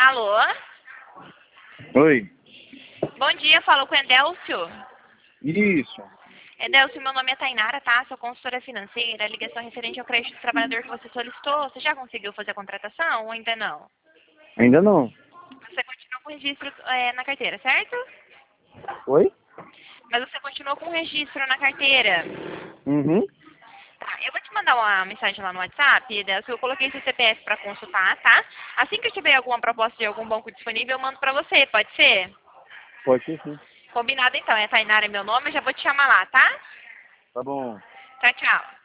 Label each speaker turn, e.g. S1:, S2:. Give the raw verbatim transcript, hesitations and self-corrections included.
S1: Alô?
S2: Oi.
S1: Bom dia, falo com o Edelcio.
S2: Isso.
S1: Edelcio, meu nome é Tainara, tá? Sou consultora financeira, ligação referente ao crédito do trabalhador que você solicitou. Você já conseguiu fazer a contratação ou ainda não?
S2: Ainda não.
S1: Você continuou com o registro é, na carteira, certo?
S2: Oi?
S1: Mas você continuou com o registro na carteira.
S2: Uhum.
S1: Tá, eu vou te mandar uma mensagem lá no WhatsApp, Edelcio. Eu coloquei seu C P F para consultar, tá? Assim que eu tiver alguma proposta de algum banco disponível, eu mando pra você, pode ser?
S2: Pode ser sim.
S1: Combinado então, é Tainara é meu nome, eu já vou te chamar lá, tá?
S2: Tá bom.
S1: Tchau, tchau.